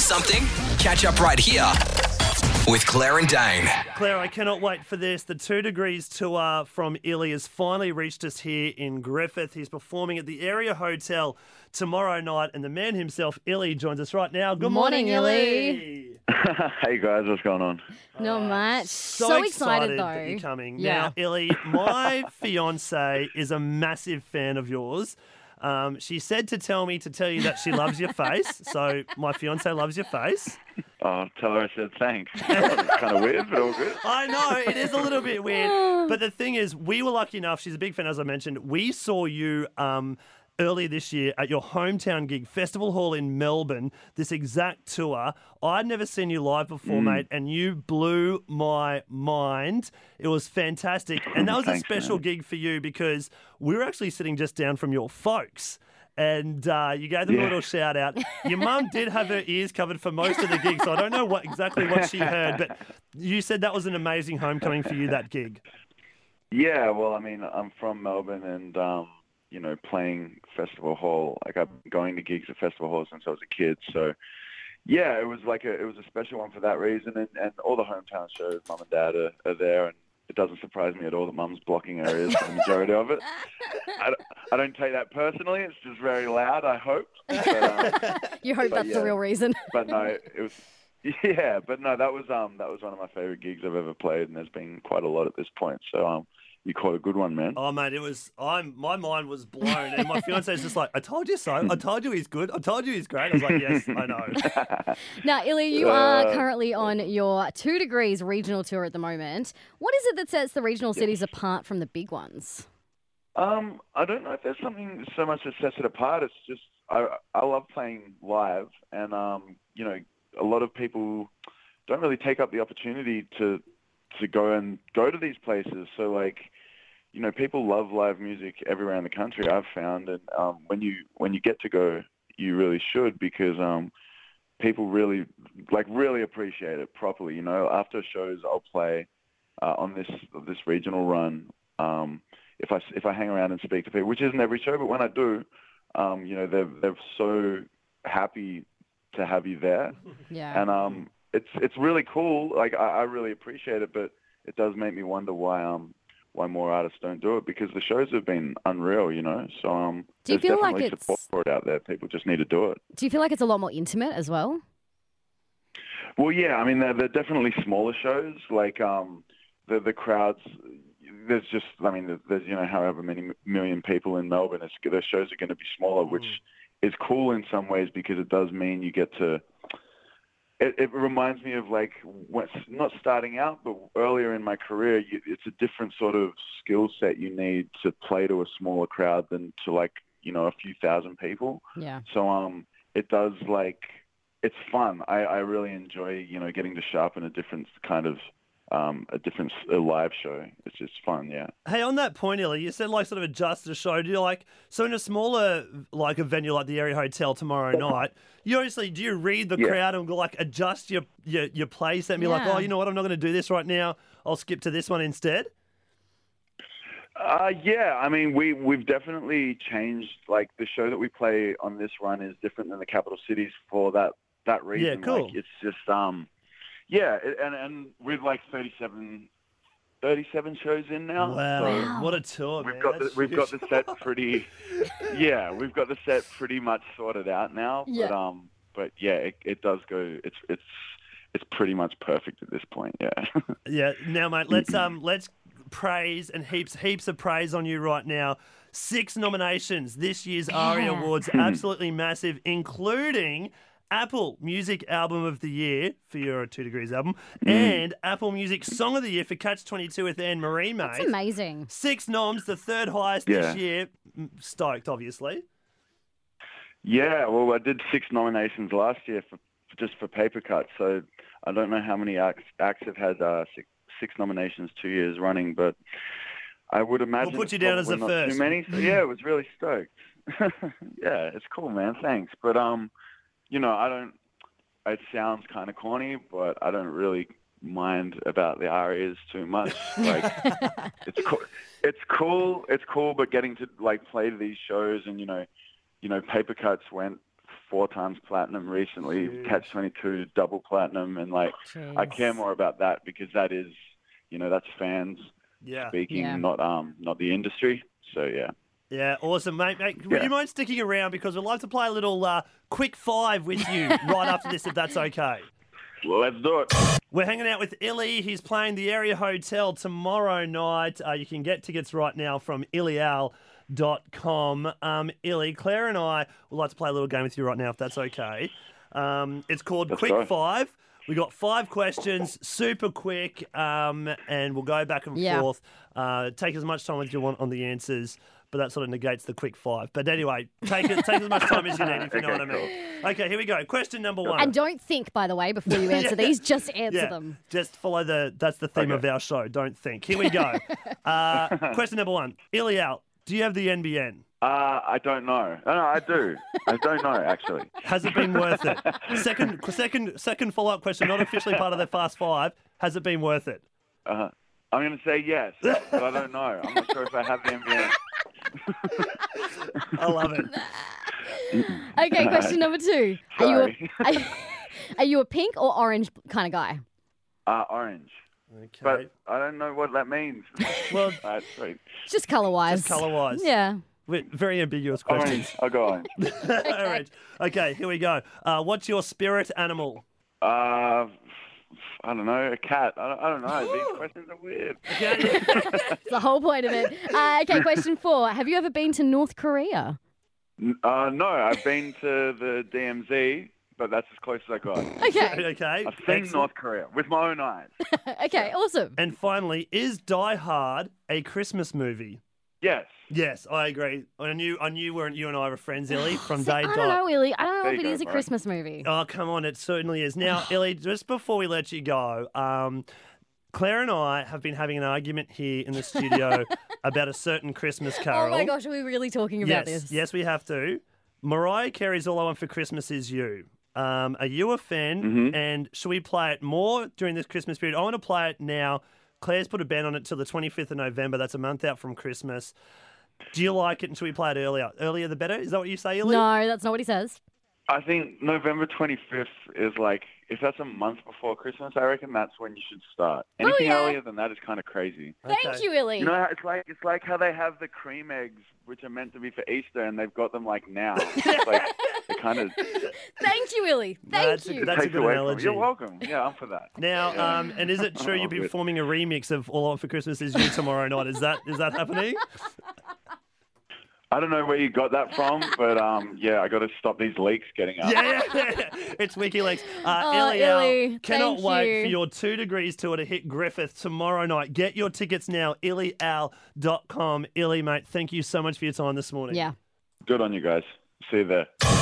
missed something? Catch up right here with Claire and Dane. Claire, I cannot wait for this. The 2 Degrees tour from Illy has finally reached us here in Griffith. He's performing at the Area Hotel tomorrow night, and the man himself, Illy, joins us right now. Good morning, Illy. Hey guys, what's going on? Not much. So excited though. that you're coming. Yeah. Now, Illy, my fiance is a massive fan of yours. She said to tell me to tell you that she loves your face. So my fiance loves your face. Oh, tell her I said thanks. It's kind of weird, but all good. I know, it is a little bit weird. But the thing is, we were lucky enough, she's a big fan, as I mentioned. We saw you earlier this year at your hometown gig, Festival Hall in Melbourne, this exact tour. I'd never seen you live before, mate, and you blew my mind. It was fantastic. And that was Thanks, a special man. gig for you because we were actually sitting just down from your folks. And you gave them a little shout out. Your mum did have her ears covered for most of the gig, so I don't know exactly what she heard, but you said that was an amazing homecoming for you, that gig. Yeah, well, I mean, I'm from Melbourne and, playing Festival Hall. Like, I've been going to gigs at Festival Hall since I was a kid. So, yeah, it was a special one for that reason. And all the hometown shows, Mum and Dad are there. And it doesn't surprise me at all that Mum's blocking her ears for the majority of it. I don't take that personally. It's just very loud, I hope. But, You hope that's the real reason. But no, it was... Yeah, but no, that was one of my favorite gigs I've ever played, and there's been quite a lot at this point. So you caught a good one, man. Oh, mate, my mind was blown. And my fiance's just like, I told you so. I told you he's good. I told you he's great. I was like, yes, I know. Now, Illy, you are currently on your 2 Degrees regional tour at the moment. What is it that sets the regional cities apart from the big ones? I don't know if there's something so much that sets it apart. It's just I love playing live, and a lot of people don't really take up the opportunity to go to these places. So people love live music everywhere in the country, I've found, and when you get to go, you really should, because people really appreciate it properly. After shows, I'll play on this regional run. If I hang around and speak to people, which isn't every show, but when I do, they're so happy to have you there. Yeah. And it's really cool. Like, I really appreciate it, but it does make me wonder why more artists don't do it, because the shows have been unreal, So Do you there's feel like definitely support for it out there. People just need to do it. Do you feel like it's a lot more intimate as well? Well, yeah. I mean, they're definitely smaller shows. Like the crowds. There's however many million people in Melbourne. The shows are going to be smaller, which is cool in some ways, because it does mean you get to. It reminds me of not starting out, but earlier in my career, it's a different sort of skill set you need to play to a smaller crowd than to a few thousand people. Yeah. So it does it's fun. I really enjoy getting to sharpen a different kind of. A live show. It's just fun, yeah. Hey, on that point, Illy, you said sort of adjust the show. Do you so in a smaller a venue like the Area Hotel tomorrow night, do you read the crowd and adjust your place and be like, oh, you know what, I'm not going to do this right now. I'll skip to this one instead? Yeah, I mean, we've definitely changed. The show that we play on this run is different than the capital cities for that reason. Yeah, cool. It's just yeah, and we're 37 shows in now. Wow, so what a tour, man. We've got the set pretty. Yeah, we've got the set pretty much sorted out now. Yeah. But yeah, it does go. It's pretty much perfect at this point. Yeah. Yeah. Now, mate, let's praise and heaps of praise on you right now. 6 nominations this year's ARIA Awards, absolutely massive, including Apple Music Album of the Year for your 2 Degrees album, and Apple Music Song of the Year for Catch-22 with Anne Marie, mate. That's amazing. 6 noms, the third highest this year. Stoked, obviously. Yeah, well, I did 6 nominations last year for Paper Cut, so I don't know how many acts have had 6 nominations 2 years running, but I would imagine we'll put you down as the first. Too many. So yeah, I was really stoked. Yeah, it's cool, man. Thanks, but I don't. It sounds kind of corny, but I don't really mind about the arias too much. It's cool. It's cool. But getting to play to these shows, and Paper Cuts went 4 times platinum recently, Catch-22 double platinum, and like I care more about that because that is, that's fans speaking, not the industry. So yeah. Yeah, awesome, mate. Would you mind sticking around because we'd like to play a little quick 5 with you right after this, if that's okay. Let's do it. We're hanging out with Illy. He's playing the Area Hotel tomorrow night. You can get tickets right now from illyal.com. Illy, Claire and I would like to play a little game with you right now, if that's okay. It's called Quick 5. We got 5 questions, super quick, and we'll go back and forth. Take as much time as you want on the answers, but that sort of negates the quick 5. But anyway, take as much time as you need, if you know what I mean. Cool. Okay, here we go. Question number 1. And don't think, by the way, before you answer these. Just answer them. Just follow that's the theme of our show. Don't think. Here we go. Question number 1. Illyal, do you have the NBN? I don't know. No, I do. I don't know, actually. Has it been worth it? Second follow-up question, not officially part of the Fast 5. Has it been worth it? I'm going to say yes, but I don't know. I'm not sure if I have the NBN. I love it. Okay, question number 2. Are you a pink or orange kind of guy? Orange. Okay. But I don't know what that means. Well, sweet. Just colour-wise. Yeah. Very ambiguous questions. Orange. I'll go on. Orange. Okay, here we go. What's your spirit animal? I don't know, a cat. I don't know. These questions are weird. It's the whole point of it. Okay, question 4. Have you ever been to North Korea? No, I've been to the DMZ, but that's as close as I got. Okay. I've seen North Korea with my own eyes. Okay, awesome. And finally, is Die Hard a Christmas movie? Yes. Yes, I agree. I knew you and I were friends, Illy, from day dot. I don't know, Illy. I don't know There if it you is go, a bro. Christmas movie. Oh, come on, it certainly is. Now, Illy, just before we let you go, Claire and I have been having an argument here in the studio about a certain Christmas carol. Oh my gosh, are we really talking about Yes, this? yes, we have to. Mariah Carey's All I Want for Christmas Is You. Are you a fan? Mm-hmm. And should we play it more during this Christmas period? I want to play it now. Claire's put a ban on it till the 25th of November. That's a month out from Christmas. Do you like it and should we play it earlier? Earlier the better? Is that what you say, Illy? No, that's not what he says. I think November 25th is like, if that's a month before Christmas, I reckon that's when you should start. Anything earlier than that is kind of crazy. Thank you, Illy. You know, it's like how they have the cream eggs, which are meant to be for Easter, and they've got them like now. It's like they kind of Thank you, Illy. Thank you. That's a takes good away from analogy. it. You're welcome. Yeah, I'm for that. Now, and is it true you'll be performing a remix of All I Want for Christmas Is You tomorrow night? Is that happening? I don't know where you got that from, but I got to stop these leaks getting up. Yeah. It's WikiLeaks. Illy, Illy, cannot thank wait you. for your 2 Degrees tour to hit Griffith tomorrow night. Get your tickets now, illyal.com. Illy, mate, thank you so much for your time this morning. Yeah. Good on you guys. See you there.